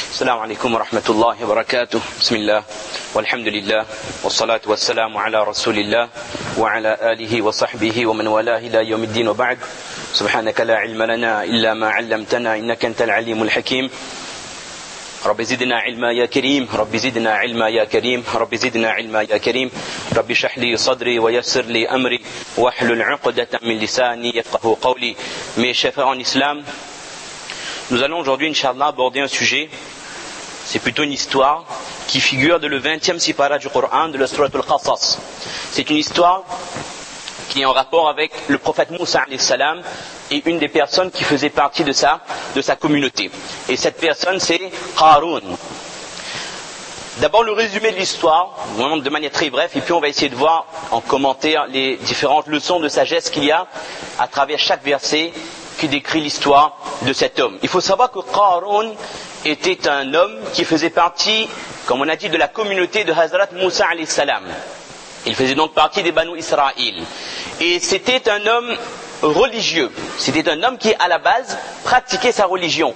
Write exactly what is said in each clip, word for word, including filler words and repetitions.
السلام عليكم ورحمة الله وبركاته. بسم الله والحمد لله والصلاة والسلام على رسول الله وعلى آله وصحبه ومن والاه إلى يوم الدين وبعد. سبحانك لا علم لنا إلا ما علمتنا إنك أنت العليم الحكيم. رب زدنا علما يا كريم، رب زدنا علما يا كريم، رب زدنا علما يا كريم. رب اشرح لي صدري ويسر لي أمري واحلل عقدة من لساني يفقهوا قولي. Mes chers frères en islam, nous allons aujourd'hui, Inch'Allah, aborder un sujet, c'est plutôt une histoire qui figure dans le vingtième sipara du Coran, de la Sourate Al-Qasas. C'est une histoire qui est en rapport avec le prophète Moussa alayhi salam et une des personnes qui faisait partie de sa, de sa communauté. Et cette personne, c'est Qarun. D'abord, le résumé de l'histoire, vraiment de manière très brève, et puis on va essayer de voir en commentaire les différentes leçons de sagesse qu'il y a à travers chaque verset qui décrit l'histoire de cet homme. Il faut savoir que Qarun était un homme qui faisait partie, comme on a dit, de la communauté de Hazrat Moussa alayhi salam. Il faisait donc partie des Banu Israël. Et c'était un homme religieux. C'était un homme qui, à la base, pratiquait sa religion.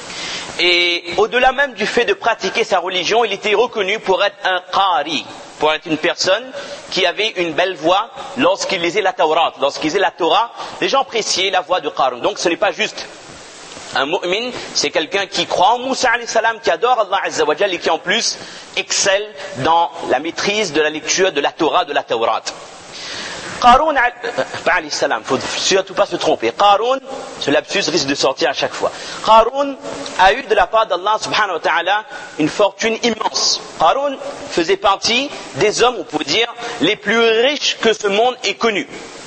Et au-delà même du fait de pratiquer sa religion, il était reconnu pour être un qari, pour être une personne qui avait une belle voix lorsqu'il lisait la Tawrat. Lorsqu'il lisait la Torah, les gens appréciaient la voix de Qarun. Donc ce n'est pas juste un mu'min, c'est quelqu'un qui croit en Moussa alayhi salam, qui adore Allah azza wa jalla et qui en plus excelle dans la maîtrise de la lecture de la Torah, de la Tawrat. Qarun alayhi salam, il ne faut surtout pas se tromper. Qarun, ce lapsus risque de sortir à chaque fois. Qarun a eu de la part d'Allah subhanahu wa ta'ala une fortune immense. Qarun faisait partie des hommes, on peut dire, les plus riches que ce monde ait connus.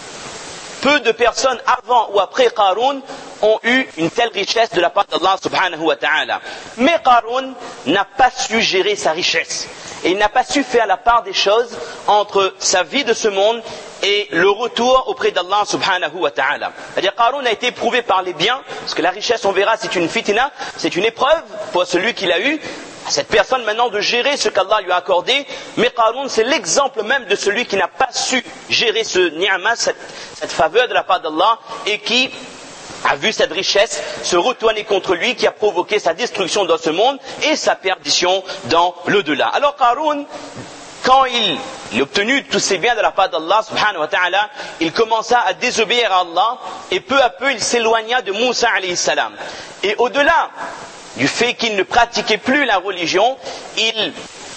Peu de personnes avant ou après Qarun ont eu une telle richesse de la part d'Allah subhanahu wa ta'ala. Mais Qarun n'a pas su gérer sa richesse. Et il n'a pas su faire la part des choses entre sa vie de ce monde et le retour auprès d'Allah subhanahu wa ta'ala. C'est-à-dire Qarun a été éprouvé par les biens, parce que la richesse, on verra, c'est une fitna, c'est une épreuve pour celui qui l'a eu, à cette personne maintenant de gérer ce qu'Allah lui a accordé. Mais Qarun, c'est l'exemple même de celui qui n'a pas su gérer ce ni'ma, cette, cette faveur de la part d'Allah, et qui a vu cette richesse se retourner contre lui, qui a provoqué sa destruction dans ce monde et sa perdition dans l'au-delà. Alors Qarun, quand il a obtenu tous ces biens de la part d'Allah subhanahu wa ta'ala, il commença à désobéir à Allah et peu à peu il s'éloigna de Moussa alayhi salam. Et au-delà du fait qu'il ne pratiquait plus la religion, il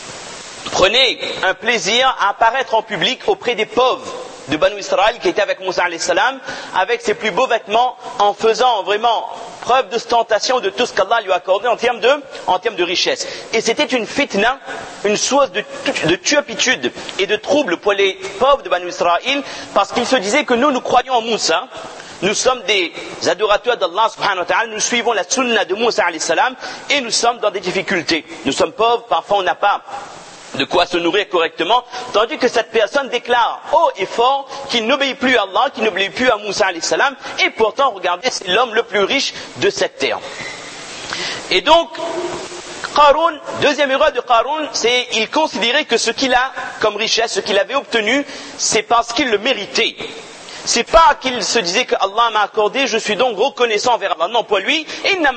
prenait un plaisir à apparaître en public auprès des pauvres de Banu Israël qui étaient avec Moussa alayhi salam, avec ses plus beaux vêtements, en faisant vraiment preuve d'ostentation de tout ce qu'Allah lui a accordé en termes de, en termes de richesse. Et c'était une fitna, une source de, de turpitude et de trouble pour les pauvres de Banu Israël, parce qu'ils se disaient que nous, nous croyons en Moussa, nous sommes des adorateurs d'Allah subhanahu wa ta'ala, nous suivons la sunna de Moussa alayhi salam, et nous sommes dans des difficultés. Nous sommes pauvres, parfois on n'a pas de quoi se nourrir correctement, tandis que cette personne déclare haut et fort qu'il n'obéit plus à Allah, qu'il n'obéit plus à Moussa alayhi salam, et pourtant, regardez, c'est l'homme le plus riche de cette terre. Et donc, Qarun, deuxième erreur de Qarun, c'est qu'il considérait que ce qu'il a comme richesse, ce qu'il avait obtenu, c'est parce qu'il le méritait. C'est pas qu'il se disait que Allah m'a accordé, je suis donc reconnaissant envers Allah. Non, pour lui,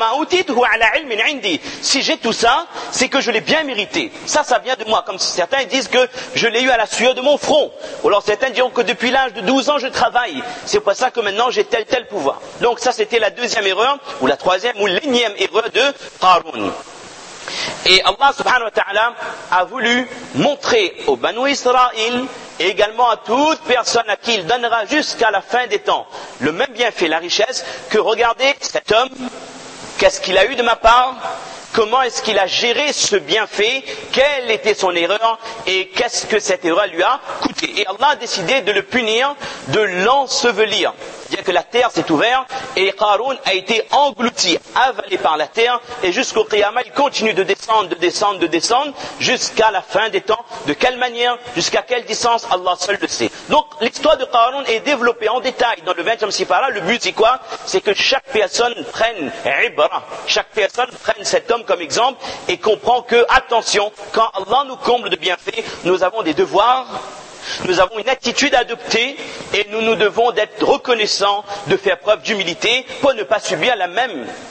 si j'ai tout ça, c'est que je l'ai bien mérité. Ça, ça vient de moi. Comme certains disent que je l'ai eu à la sueur de mon front. Ou alors certains diront que depuis l'âge de douze ans, je travaille. C'est pour ça que maintenant, j'ai tel, tel pouvoir. Donc ça, c'était la deuxième erreur, ou la troisième, ou l'énième erreur de Qarun. Et Allah subhanahu wa ta'ala a voulu montrer aux Banu Israël et également à toute personne à qui il donnera jusqu'à la fin des temps le même bienfait, la richesse, que regardez cet homme, qu'est-ce qu'il a eu de ma part, comment est-ce qu'il a géré ce bienfait, quelle était son erreur et qu'est-ce que cette erreur lui a coûté. Et Allah a décidé de le punir, de l'ensevelir. C'est-à-dire que la terre s'est ouverte et Qarun a été englouti, avalé par la terre, et jusqu'au Qiyamah, il continue de descendre, de descendre, de descendre, jusqu'à la fin des temps. De quelle manière, jusqu'à quelle distance, Allah seul le sait. Donc l'histoire de Qarun est développée en détail dans le vingtième sipara. Le but c'est quoi? C'est que chaque personne prenne ibra, chaque personne prenne cet homme comme exemple et comprend que, attention, quand Allah nous comble de bienfaits, nous avons des devoirs, nous avons une attitude à adopter et nous nous devons d'être reconnaissants, de faire preuve d'humilité pour ne pas subir la même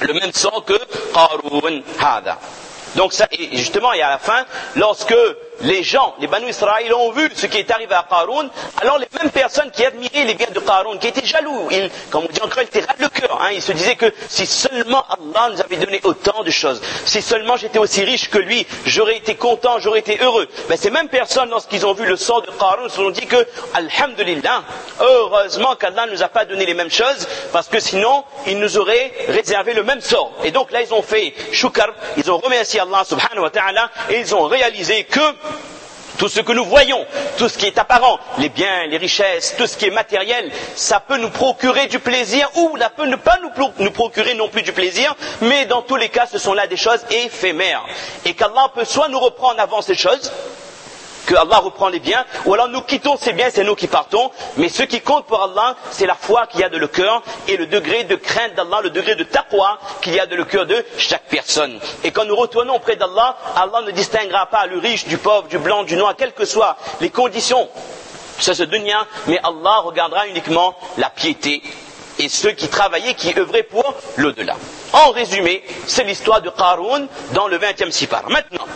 le même sort que Qarun hada. Donc ça, et justement, et à la fin, lorsque les gens, les Banu Israël ont vu ce qui est arrivé à Qarun, alors les mêmes personnes qui admiraient les biens de Qarun, qui étaient jaloux, ils, comme on dit encore, ils étaient ras le cœur, hein, ils se disaient que si seulement Allah nous avait donné autant de choses, si seulement j'étais aussi riche que lui, j'aurais été content, j'aurais été heureux. Ben, ces mêmes personnes, lorsqu'ils ont vu le sort de Qarun, se sont dit que, alhamdulillah, heureusement qu'Allah ne nous a pas donné les mêmes choses, parce que sinon, il nous aurait réservé le même sort. Et donc là, ils ont fait shukr, ils ont remercié Allah subhanahu wa ta'ala, et ils ont réalisé que tout ce que nous voyons, tout ce qui est apparent, les biens, les richesses, tout ce qui est matériel, ça peut nous procurer du plaisir ou ça peut ne pas nous procurer non plus du plaisir, mais dans tous les cas, ce sont là des choses éphémères. Et qu'Allah peut soit nous reprendre avant ces choses, que Allah reprend les biens, ou alors nous quittons ces biens, c'est nous qui partons, mais ce qui compte pour Allah, c'est la foi qu'il y a dans le cœur, et le degré de crainte d'Allah, le degré de taqwa qu'il y a dans le cœur de chaque personne. Et quand nous retournons auprès d'Allah, Allah ne distinguera pas le riche du pauvre, du blanc, du noir, quelles que soient les conditions, ça se dunya, mais Allah regardera uniquement la piété, et ceux qui travaillaient, qui œuvraient pour l'au-delà. En résumé, c'est l'histoire de Qarun dans le vingtième sipar. Maintenant,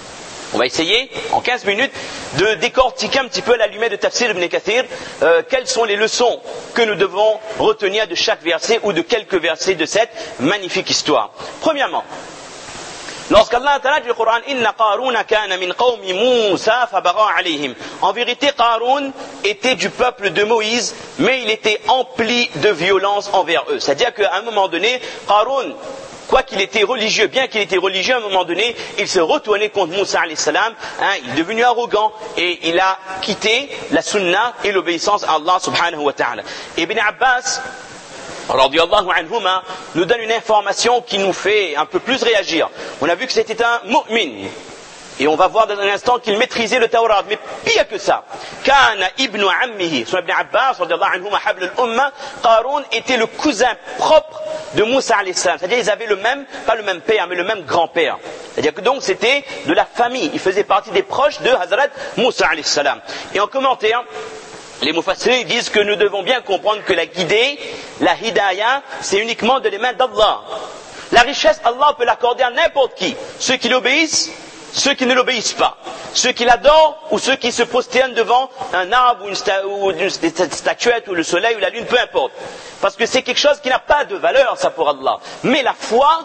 on va essayer, en quinze minutes, de décortiquer un petit peu à la lumière de Tafsir ibn Kathir, euh, quelles sont les leçons que nous devons retenir de chaque verset ou de quelques versets de cette magnifique histoire. Premièrement, lorsqu'Allah Ta'ala dit le Coran, Inna Qaruna kana min qawmi Musa fabagha alayhim. En vérité, Qarun était du peuple de Moïse, mais il était empli de violence envers eux. C'est-à-dire qu'à un moment donné, Qarun, quoi qu'il était religieux, bien qu'il était religieux, à un moment donné, il se retournait contre Moussa alayhi salam, hein, il est devenu arrogant et il a quitté la sunna et l'obéissance à Allah subhanahu wa ta'ala. Ibn Abbas, radiyallahu anhuma, nous donne une information qui nous fait un peu plus réagir. On a vu que c'était un mu'min. Et on va voir dans un instant qu'il maîtrisait le Tawrat. Mais pire que ça, Kana ibn Ammihi, son Ibn Abbas, radiyallahu anhuma, habl al-umma, Qarun était le cousin propre de Moussa alayhi salam. C'est-à-dire ils avaient le même, pas le même père, mais le même grand-père. C'est-à-dire que donc c'était de la famille. Il faisait partie des proches de Hazrat Moussa alayhi salam. Et en commentaire, les mufassirs disent que nous devons bien comprendre que la guidée, la hidayah, c'est uniquement de les mains d'Allah. La richesse, Allah peut l'accorder à n'importe qui. Ceux qui l'obéissent, ceux qui ne l'obéissent pas, ceux qui l'adorent ou ceux qui se prosternent devant un arbre ou une, sta- ou une statuette ou le soleil ou la lune, peu importe. Parce que c'est quelque chose qui n'a pas de valeur, ça, pour Allah. Mais la foi,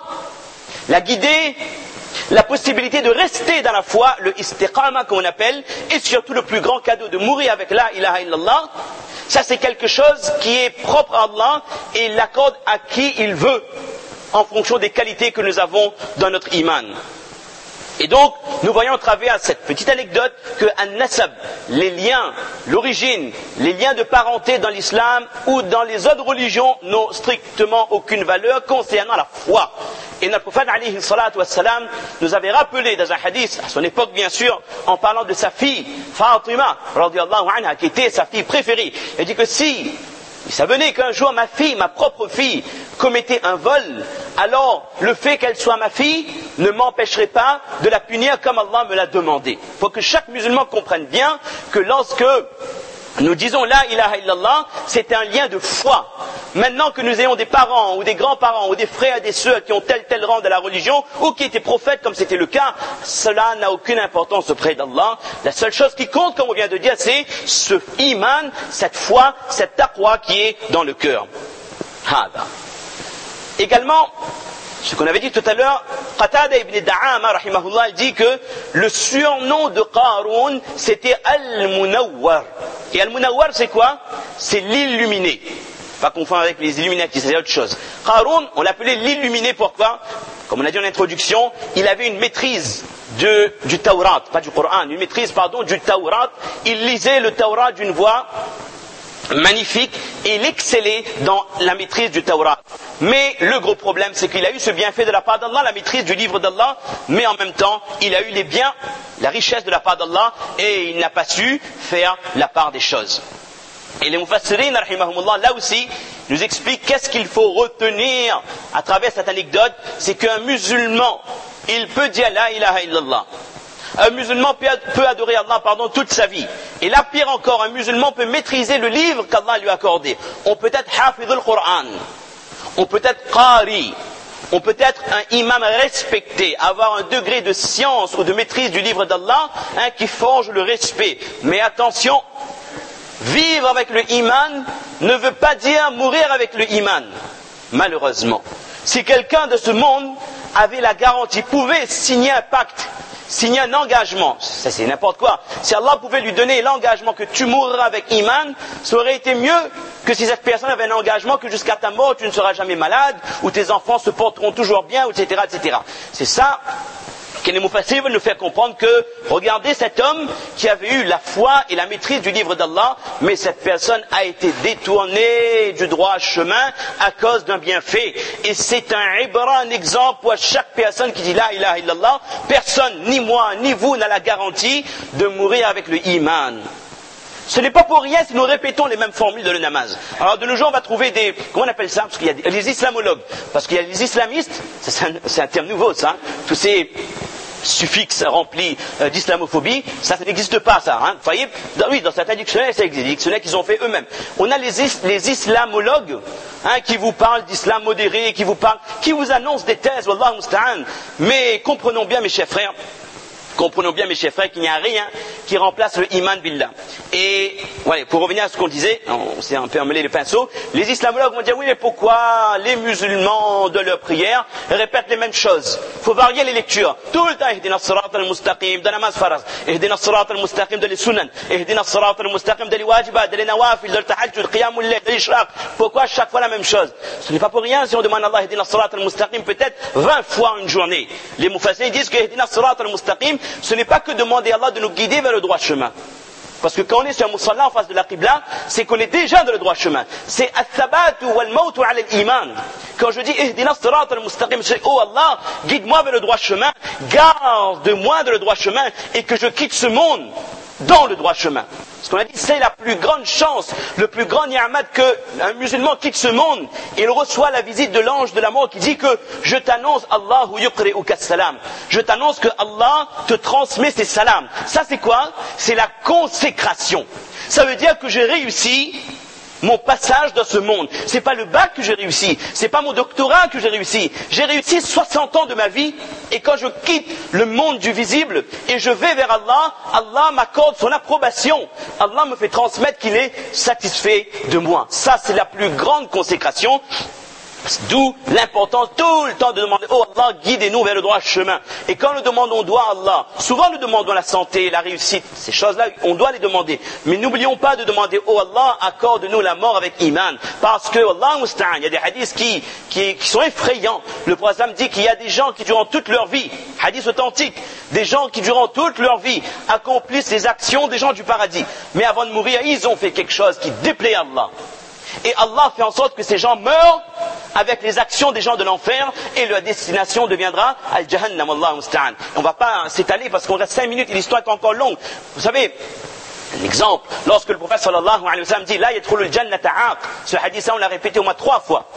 la guidée, la possibilité de rester dans la foi, le istiqama comme on appelle, et surtout le plus grand cadeau de mourir avec la ilaha illallah, ça c'est quelque chose qui est propre à Allah et il l'accorde à qui il veut en fonction des qualités que nous avons dans notre iman. Et donc, nous voyons à travers cette petite anecdote que an-nasab, les liens, l'origine, les liens de parenté dans l'islam ou dans les autres religions n'ont strictement aucune valeur concernant la foi. Et notre prophète alayhi salatu wassalam nous avait rappelé dans un hadith, à son époque bien sûr, en parlant de sa fille, Fatima, radiyallahu anha, qui était sa fille préférée. Il dit que si ça venait qu'un jour ma fille, ma propre fille, commettait un vol, alors le fait qu'elle soit ma fille ne m'empêcherait pas de la punir comme Allah me l'a demandé. Il faut que chaque musulman comprenne bien que lorsque nous disons la ilaha illallah, c'est un lien de foi. Maintenant que nous ayons des parents ou des grands-parents ou des frères et des sœurs qui ont tel tel rang de la religion ou qui étaient prophètes comme c'était le cas, cela n'a aucune importance auprès d'Allah. La seule chose qui compte, comme on vient de dire, c'est ce iman, cette foi, cette taqwa qui est dans le cœur. Hada. Également, ce qu'on avait dit tout à l'heure, Qatada ibn Da'ama, rahimahullah, dit que le surnom de Qarun, c'était Al-Munawwar. Et Al-Munawwar, c'est quoi? C'est l'illuminé. Pas confondre avec les Illuminati, c'est autre chose. Qarun, on l'appelait l'illuminé, pourquoi? Comme on a dit en introduction, il avait une maîtrise de, du Tawrat, pas du Coran, une maîtrise, pardon, du Tawrat. Il lisait le Tawrat d'une voix magnifique et il excellait dans la maîtrise du Tawrat. Mais le gros problème, c'est qu'il a eu ce bienfait de la part d'Allah, la maîtrise du livre d'Allah, mais en même temps, il a eu les biens, la richesse de la part d'Allah, et il n'a pas su faire la part des choses. Et les mufassirin, rahimahumullah, là aussi, nous expliquent qu'est-ce qu'il faut retenir à travers cette anecdote, c'est qu'un musulman, il peut dire la ilaha illallah. Un musulman peut adorer Allah, pardon, toute sa vie. Et là, pire encore, un musulman peut maîtriser le livre qu'Allah lui a accordé. On peut être hafidh al-Qur'an. On peut être qari. on peut être un imam respecté, avoir un degré de science ou de maîtrise du livre d'Allah hein, qui forge le respect. Mais attention, vivre avec le iman ne veut pas dire mourir avec le iman. Malheureusement, si quelqu'un de ce monde avait la garantie, pouvait signer un pacte, signer un engagement, ça c'est n'importe quoi. Si Allah pouvait lui donner l'engagement que tu mourras avec iman, ça aurait été mieux que si cette personne avait un engagement que jusqu'à ta mort tu ne seras jamais malade, ou tes enfants se porteront toujours bien, et cetera, et cetera. C'est ça que les Mufassirs veulent nous faire comprendre que, regardez cet homme qui avait eu la foi et la maîtrise du livre d'Allah, mais cette personne a été détournée du droit chemin à cause d'un bienfait. Et c'est un ibra, un exemple pour chaque personne qui dit la ilaha illallah, personne, ni moi, ni vous, n'a la garantie de mourir avec le iman. Ce n'est pas pour rien si nous répétons les mêmes formules de le namaz. Alors de nos jours on va trouver des, comment on appelle ça, parce qu'il y a des, les islamologues, parce qu'il y a les islamistes, c'est un, c'est un terme nouveau ça, hein, tous ces suffixes remplis euh, d'islamophobie, ça, ça n'existe pas ça. Hein. Vous voyez, dans, oui, dans certains dictionnaires, ça existe, des dictionnaires qu'ils ont fait eux-mêmes. On a les, is, les islamologues hein, qui vous parlent d'islam modéré, qui vous parlent, qui vous annoncent des thèses, wallahu musta'an. Mais comprenons bien mes chers frères, comprenons bien mes chers frères qu'il n'y a rien qui remplace le iman billah. Et ouais, pour revenir à ce qu'on disait, on s'est un peu emmêlé les pinceaux, les islamologues vont dire oui mais pourquoi les musulmans de leur prière répètent les mêmes choses? Il faut varier les lectures. Tout le temps, ihdina as-sirat al-mustaqim de namaz faraz, ihdina as-sirat al-mustaqim de les sunan, ihdina as-sirat al-mustaqim de les wajibat, de les nawafil, de l'tahajjud, qiyamul layl, de l'ishraq. Pourquoi chaque fois la même chose? Ce n'est pas pour rien si on demande à Allah ihdina as-sirat al-mustaqim peut-être vingt fois une journée. Les mufassirs disent que ihdina as-sirat al-mustaqim, ce n'est pas que demander à Allah de nous guider vers le droit chemin. Parce que quand on est sur un musalla en face de la qibla, c'est qu'on est déjà dans le droit chemin. C'est al-thabatu wal-mawtu ala al-iman. Quand je dis ihdina as-sirat al-mustaqim, c'est oh Allah, guide-moi vers le droit chemin, garde-moi de le droit chemin et que je quitte ce monde dans le droit chemin. Ce qu'on a dit, c'est la plus grande chance, le plus grand ni'mat qu'un musulman quitte ce monde. Il reçoit la visite de l'ange de la mort qui dit que je t'annonce Allahu yuqri'uka salam. Je t'annonce que Allah te transmet ses salams. Ça c'est quoi? C'est la consécration. Ça veut dire que j'ai réussi mon passage dans ce monde. C'est pas le bac que j'ai réussi, c'est pas mon doctorat que j'ai réussi. J'ai réussi soixante ans de ma vie et quand je quitte le monde du visible et je vais vers Allah, Allah m'accorde son approbation. Allah me fait transmettre qu'il est satisfait de moi. Ça c'est la plus grande consécration. D'où l'importance tout le temps de demander oh Allah, guidez-nous vers le droit chemin. Et quand nous demandons doit à Allah, souvent nous demandons la santé, la réussite, ces choses-là, on doit les demander. Mais n'oublions pas de demander oh Allah, accorde-nous la mort avec iman. Parce que Allah musta'an, il y a des hadiths qui, qui, qui sont effrayants. Le prophète dit qu'il y a des gens qui durant toute leur vie, hadith authentique, des gens qui durant toute leur vie accomplissent les actions des gens du paradis. Mais avant de mourir, ils ont fait quelque chose qui déplaît à Allah. Et Allah fait en sorte que ces gens meurent avec les actions des gens de l'enfer et leur destination deviendra al-jahannam, Allahu musta'an. On ne va pas s'étaler parce qu'on reste cinq minutes et l'histoire est encore longue. Vous savez, un exemple, lorsque le prophète sallallahu alayhi wa sallam dit la yadkhulul jannata 'aq, ce hadith on l'a répété au moins trois fois.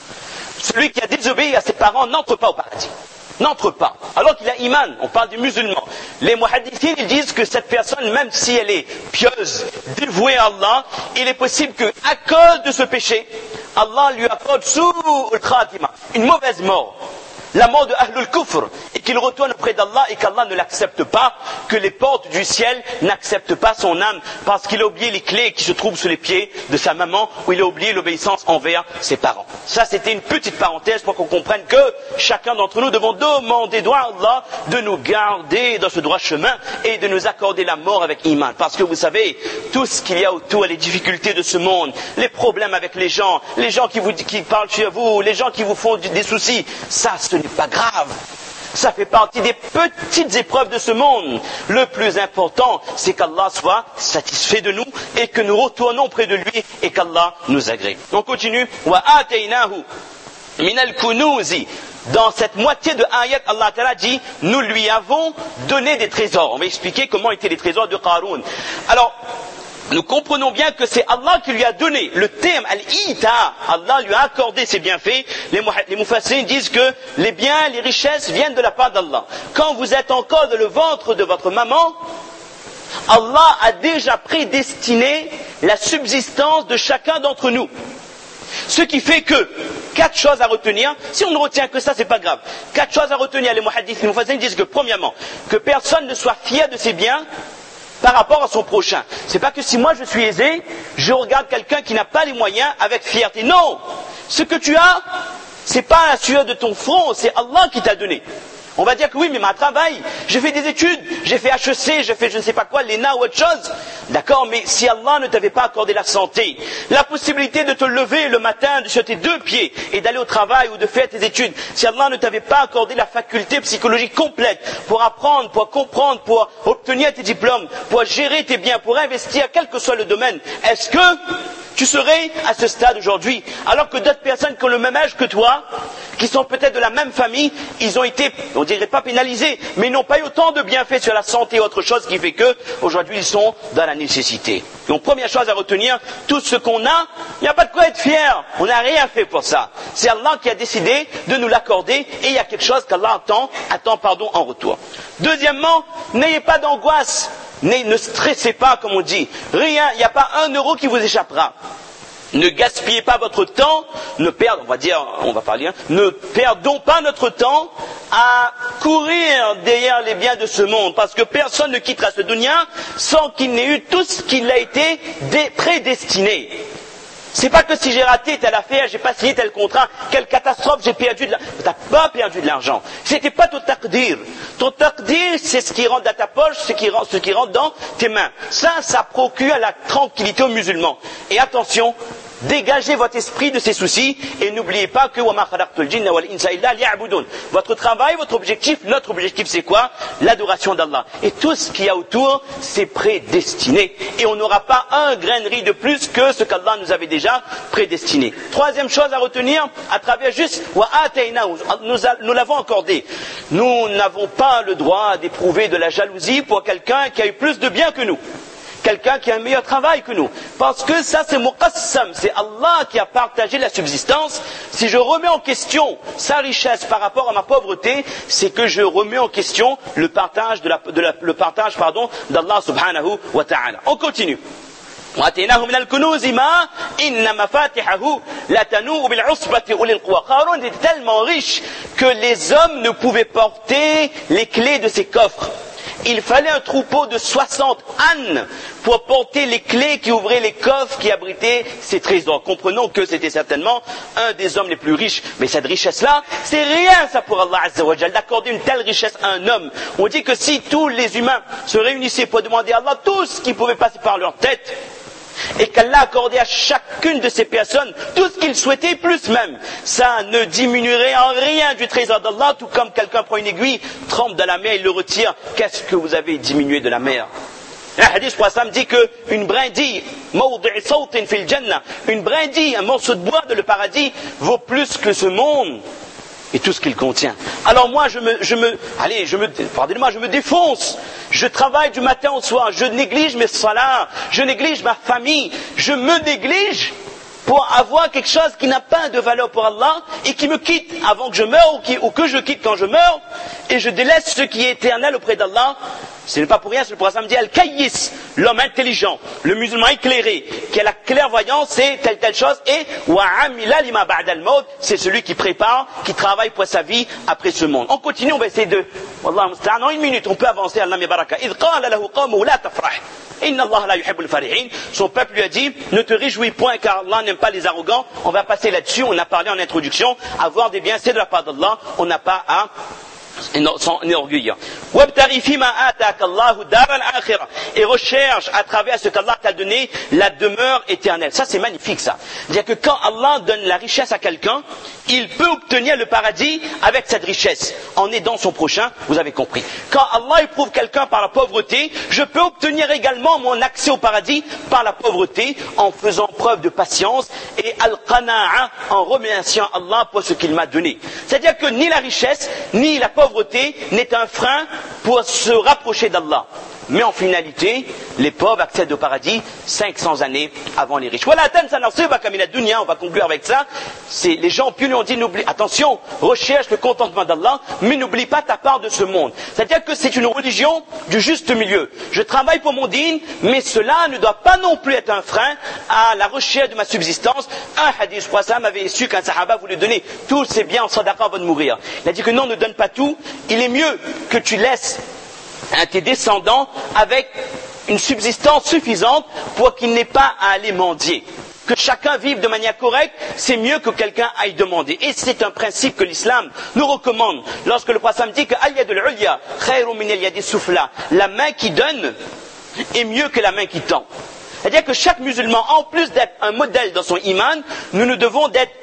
Celui qui a désobéi à ses parents n'entre pas au paradis. N'entre pas. Alors qu'il a iman, on parle des musulmans. Les muhaddithines, ils disent que cette personne, même si elle est pieuse, dévouée à Allah, il est possible qu'à cause de ce péché, Allah lui accorde su'ul khatima, une mauvaise mort. La mort de Ahlul Kufr, et qu'il retourne auprès d'Allah et qu'Allah ne l'accepte pas, que les portes du ciel n'acceptent pas son âme, parce qu'il a oublié les clés qui se trouvent sous les pieds de sa maman, ou il a oublié l'obéissance envers ses parents. Ça, c'était une petite parenthèse pour qu'on comprenne que chacun d'entre nous devons demander droit à Allah de nous garder dans ce droit chemin et de nous accorder la mort avec iman. Parce que vous savez, tout ce qu'il y a autour, les difficultés de ce monde, les problèmes avec les gens, les gens qui vous qui parlent chez vous, les gens qui vous font des soucis, ça, ce n'est pas grave. Ça fait partie des petites épreuves de ce monde. Le plus important, c'est qu'Allah soit satisfait de nous et que nous retournons près de lui et qu'Allah nous agrée. On continue. Wa ataynahu min al-kunuzi. Dans cette moitié de ayat, Allah Ta'ala dit, nous lui avons donné des trésors. On va expliquer comment étaient les trésors de Qarun. Alors, nous comprenons bien que c'est Allah qui lui a donné le terme al-ita. Allah lui a accordé ses bienfaits. Les, les mufassirs disent que les biens, les richesses viennent de la part d'Allah. Quand vous êtes encore dans le ventre de votre maman, Allah a déjà prédestiné la subsistance de chacun d'entre nous. Ce qui fait que, quatre choses à retenir, si on ne retient que ça, c'est pas grave. Quatre choses à retenir, les muhaddiths, les mufassirin disent que, premièrement, que personne ne soit fier de ses biens par rapport à son prochain. C'est pas que si moi je suis aisé, je regarde quelqu'un qui n'a pas les moyens avec fierté. Non! Ce que tu as, c'est pas la sueur de ton front, c'est Allah qui t'a donné. On va dire que oui, mais ma travail, j'ai fait des études, j'ai fait H E C, j'ai fait je ne sais pas quoi, l'E N A ou autre chose. D'accord, mais si Allah ne t'avait pas accordé la santé, la possibilité de te lever le matin sur tes deux pieds et d'aller au travail ou de faire tes études, si Allah ne t'avait pas accordé la faculté psychologique complète pour apprendre, pour comprendre, pour obtenir tes diplômes, pour gérer tes biens, pour investir, quel que soit le domaine, est-ce que tu serais à ce stade aujourd'hui? Alors que d'autres personnes qui ont le même âge que toi, qui sont peut-être de la même famille, ils ont été, on dirait pas pénalisés, mais ils n'ont pas eu autant de bienfaits sur la santé et autre chose qui fait que, aujourd'hui, ils sont dans la nécessité. Donc, première chose à retenir, tout ce qu'on a, il n'y a pas de quoi être fier. On n'a rien fait pour ça. C'est Allah qui a décidé de nous l'accorder et il y a quelque chose qu'Allah attend, attend pardon, en retour. Deuxièmement, n'ayez pas d'angoisse. Ne stressez pas, comme on dit. Rien, il n'y a pas un euro qui vous échappera. Ne gaspillez pas votre temps, ne perdons, on va dire, on va parler, hein, ne perdons pas notre temps à courir derrière les biens de ce monde, parce que personne ne quittera ce dunya sans qu'il n'ait eu tout ce qu'il a été prédestiné. C'est pas que si j'ai raté telle affaire, j'ai pas signé tel contrat, quelle catastrophe, j'ai perdu de l'argent. T'as pas perdu de l'argent. C'était pas ton taqdir. Ton taqdir, c'est ce qui rentre dans ta poche, ce qui rentre, ce qui rentre dans tes mains. Ça, ça procure la tranquillité aux musulmans. Et attention, dégagez votre esprit de ces soucis et n'oubliez pas que votre travail, votre objectif, notre objectif c'est quoi? L'adoration d'Allah. Et tout ce qu'il y a autour, c'est prédestiné. Et on n'aura pas un grain de riz de plus que ce qu'Allah nous avait déjà prédestiné. Troisième chose à retenir, à travers juste nous, nous l'avons accordé. Nous n'avons pas le droit d'éprouver de la jalousie pour quelqu'un qui a eu plus de biens que nous. Quelqu'un qui a un meilleur travail que nous. Parce que ça c'est muqassam, c'est Allah qui a partagé la subsistance. Si je remets en question sa richesse par rapport à ma pauvreté, c'est que je remets en question le partage de la, de la, le partage, pardon, d'Allah subhanahu wa ta'ala. On continue. وَآتَيْنَاهُ مِنَ الْكُنُوزِ مَا إِنَّ مَفَاتِحَهُ لَتَنُوءُ بِالْعُصْبَةِ أُولِي الْقُوَىٰ. Qârûn était tellement riche que les hommes ne pouvaient porter les clés de ses coffres. Il fallait un troupeau de soixante ânes pour porter les clés qui ouvraient les coffres qui abritaient ces trésors. Comprenons que c'était certainement un des hommes les plus riches. Mais cette richesse-là, c'est rien ça pour Allah Azza wa Jal, d'accorder une telle richesse à un homme. On dit que si tous les humains se réunissaient pour demander à Allah tout ce qui pouvait passer par leur tête, et qu'Allah accordait à chacune de ces personnes tout ce qu'ils souhaitaient, plus même, ça ne diminuerait en rien du trésor d'Allah, tout comme quelqu'un prend une aiguille, trempe dans la mer, il le retire. Qu'est-ce que vous avez diminué de la mer? Un hadith prophète dit qu'une brindille, une brindille, un morceau de bois de le paradis, vaut plus que ce monde et tout ce qu'il contient. Alors moi, je me, je me, allez, je me, pardonnez-moi, je me défonce. Je travaille du matin au soir. Je néglige mes salats. Je néglige ma famille. Je me néglige pour avoir quelque chose qui n'a pas de valeur pour Allah et qui me quitte avant que je meure ou, qui, ou que je quitte quand je meurs et je délaisse ce qui est éternel auprès d'Allah. Ce n'est pas pour rien, c'est le prophète dit Al-Kayyis, l'homme intelligent, le musulman éclairé, qui a la clairvoyance, c'est telle telle chose, et Wa'amila lima ba'da al-maut, c'est celui qui prépare, qui travaille pour sa vie après ce monde. On continue, on va essayer de, Wallah musta'an, en une minute, on peut avancer, Allah mi baraka. Idh qala lahu qawmuhu la tafrah. Inna Allah la yuhibbul farihin. Son peuple lui a dit, ne te réjouis point car Allah n'aime pas les arrogants. On va passer là-dessus, on a parlé en introduction, avoir des biens, c'est de la part d'Allah, on n'a pas à s'enorgueillir. Et recherche à travers ce qu'Allah t'a donné la demeure éternelle. Ça c'est magnifique ça. C'est-à-dire que quand Allah donne la richesse à quelqu'un, il peut obtenir le paradis avec cette richesse, en aidant son prochain, vous avez compris. Quand Allah éprouve quelqu'un par la pauvreté, je peux obtenir également mon accès au paradis par la pauvreté, en faisant preuve de patience et al-qana'a, en remerciant Allah pour ce qu'il m'a donné. C'est-à-dire que ni la richesse, ni la pauvreté n'est un frein pour se rapprocher d'Allah. Mais en finalité, les pauvres accèdent au paradis cinq cents années avant les riches. Voilà, on va conclure avec ça. C'est, les gens pieux lui ont dit, n'oublie, attention, recherche le contentement d'Allah, mais n'oublie pas ta part de ce monde. C'est-à-dire que c'est une religion du juste milieu. Je travaille pour mon dîn, mais cela ne doit pas non plus être un frein à la recherche de ma subsistance. Un hadith, Prophète avait su qu'un sahaba voulait donner tous ses biens en sadaqa avant de mourir. Il a dit que non, ne donne pas tout. Il est mieux que tu laisses à tes descendants avec une subsistance suffisante pour qu'ils n'aient pas à aller mendier. Que chacun vive de manière correcte, c'est mieux que quelqu'un aille demander. Et c'est un principe que l'islam nous recommande. Lorsque le prophète dit que al-yadul ulya khayrun min al-yadi sufla, la main qui donne est mieux que la main qui tend. C'est-à-dire que chaque musulman, en plus d'être un modèle dans son iman, nous nous devons d'être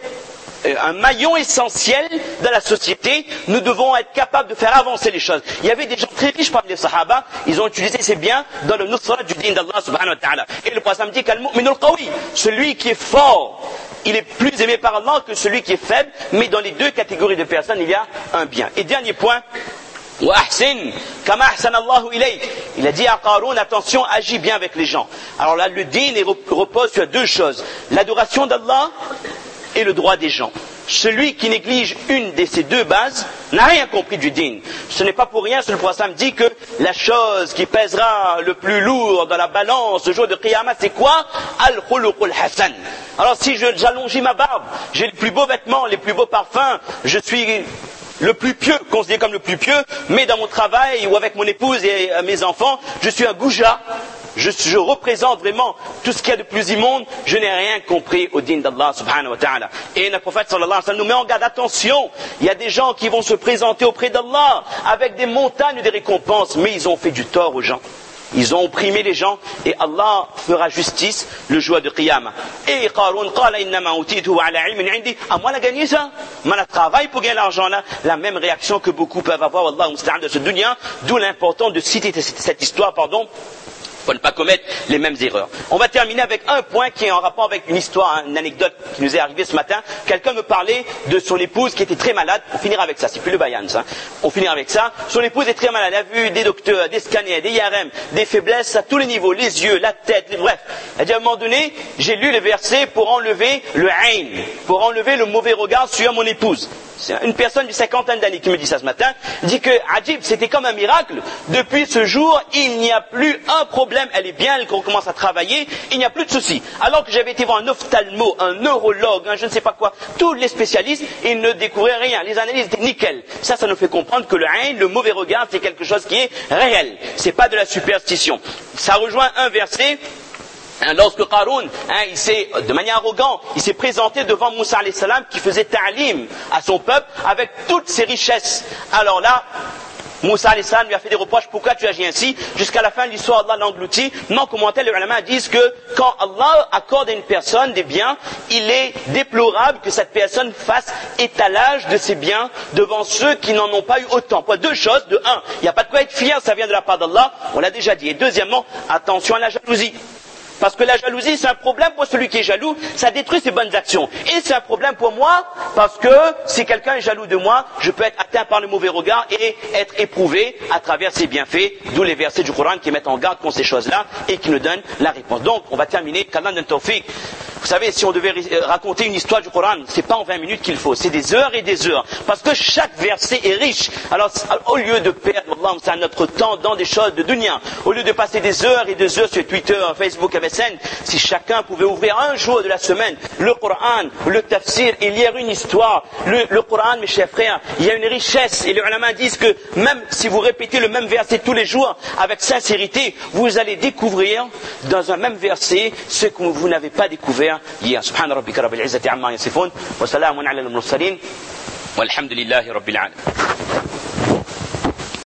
un maillon essentiel de la société. Nous devons être capables de faire avancer les choses. Il y avait des gens très riches parmi les sahaba, ils ont utilisé ces biens dans le nusra du din d'Allah subhanahu wa ta'ala. Et le prophète dit qu'al-mu'minul qawi, celui qui est fort, il est plus aimé par Allah que celui qui est faible, mais dans les deux catégories de personnes, il y a un bien. Et dernier point, wa ahsin kama ahsana Allahu ilayk. Il a dit à Qarun, attention, agis bien avec les gens. Alors là, le din repose sur deux choses, l'adoration d'Allah et le droit des gens. Celui qui néglige une de ces deux bases n'a rien compris du din. Ce n'est pas pour rien que le prophète dit que la chose qui pèsera le plus lourd dans la balance le jour de Qiyamah, c'est quoi? Al-khuluqul hasan. Alors si je, j'allonge ma barbe, j'ai les plus beaux vêtements, les plus beaux parfums, je suis le plus pieux, considéré comme le plus pieux, mais dans mon travail ou avec mon épouse et mes enfants, je suis un goujat. Je, je représente vraiment tout ce qu'il y a de plus immonde. Je n'ai rien compris au din d'Allah subhanahu wa ta'ala. Et le prophète sallallahu alayhi wa sallam nous met en garde, attention, il y a des gens qui vont se présenter auprès d'Allah avec des montagnes de récompenses, mais ils ont fait du tort aux gens. Ils ont opprimé les gens et Allah fera justice le jour de Qiyamah. Et Qarun qala innama utituhu ala ilmin indi. À moi la gagner ça? Moi travail pour gagner l'argent là. La même réaction que beaucoup peuvent avoir, Allah musta'an de ce dunya. D'où l'importance de citer cette histoire, pardon, pour ne pas commettre les mêmes erreurs. On va terminer avec un point qui est en rapport avec une histoire, une anecdote qui nous est arrivée ce matin. Quelqu'un me parlait de son épouse qui était très malade. On finira avec ça, c'est plus le bayan ça. On finira avec ça. Son épouse est très malade. Elle a vu des docteurs, des scanners, des I R M, des faiblesses à tous les niveaux, les yeux, la tête, bref. Elle a dit à un moment donné, j'ai lu les versets pour enlever le ayn, pour enlever le mauvais regard sur mon épouse. C'est une personne d'une cinquantaine d'années qui me dit ça ce matin. Il dit que, Adjib, c'était comme un miracle. Depuis ce jour, il n'y a plus un problème. Elle est bien, elle commence à travailler. Il n'y a plus de soucis. Alors que j'avais été voir un ophtalmo, un neurologue, un je ne sais pas quoi, tous les spécialistes, ils ne découvraient rien. Les analyses étaient nickel. Ça, ça nous fait comprendre que le ayn, le mauvais regard, c'est quelque chose qui est réel. C'est pas de la superstition. Ça rejoint un verset. Lorsque Qarun, hein, il s'est, de manière arrogante, il s'est présenté devant Moussa alayhi salam qui faisait ta'lim à son peuple avec toutes ses richesses. Alors là, Moussa alayhi salam lui a fait des reproches, pourquoi tu agis ainsi? Jusqu'à la fin de l'histoire, Allah l'engloutit. Non, commentaire, les ulama disent que quand Allah accorde à une personne des biens, il est déplorable que cette personne fasse étalage de ses biens devant ceux qui n'en ont pas eu autant. Pour deux choses, de un, il n'y a pas de quoi être fier, ça vient de la part d'Allah, on l'a déjà dit. Et deuxièmement, attention à la jalousie. Parce que la jalousie, c'est un problème pour celui qui est jaloux, ça détruit ses bonnes actions. Et c'est un problème pour moi, parce que si quelqu'un est jaloux de moi, je peux être atteint par le mauvais regard et être éprouvé à travers ses bienfaits, d'où les versets du Coran qui mettent en garde contre ces choses-là et qui nous donnent la réponse. Donc, on va terminer, qu'Allah donne tawfiq. Vous savez, si on devait raconter une histoire du Coran, c'est pas en vingt minutes qu'il faut, c'est des heures et des heures. Parce que chaque verset est riche. Alors, au lieu de perdre Allah, notre temps dans des choses de dunya, au lieu de passer des heures et des heures sur Twitter, Facebook, M S N, si chacun pouvait ouvrir un jour de la semaine le Coran, le tafsir, il y a une histoire. Le, le Coran, mes chers frères, il y a une richesse. Et les ulama disent que même si vous répétez le même verset tous les jours avec sincérité, vous allez découvrir dans un même verset ce que vous n'avez pas découvert hier. Subhana rabbika rabbil izzati amma yasifun wa salamun ala al-mursalin walhamdulillahi rabbil alamin.